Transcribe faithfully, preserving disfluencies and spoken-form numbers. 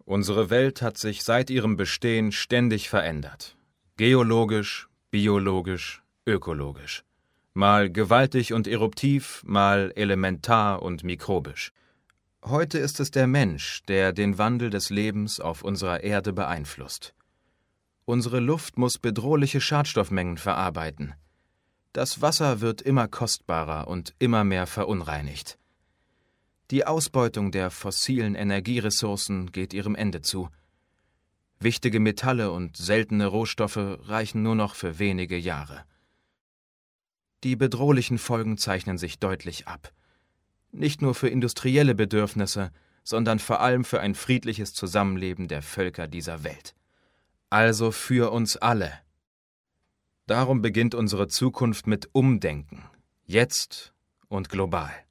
Unsere Welt hat sich seit ihrem Bestehen ständig verändert. Geologisch, biologisch, ökologisch. Mal gewaltig und eruptiv, mal elementar und mikrobisch. Heute ist es der Mensch, der den Wandel des Lebens auf unserer Erde beeinflusst. Unsere Luft muss bedrohliche Schadstoffmengen verarbeiten. Das Wasser wird immer kostbarer und immer mehr verunreinigt. Die Ausbeutung der fossilen Energieressourcen geht ihrem Ende zu. Wichtige Metalle und seltene Rohstoffe reichen nur noch für wenige Jahre. Die bedrohlichen Folgen zeichnen sich deutlich ab. Nicht nur für industrielle Bedürfnisse, sondern vor allem für ein friedliches Zusammenleben der Völker dieser Welt. Also für uns alle. Darum beginnt unsere Zukunft mit Umdenken, jetzt und global.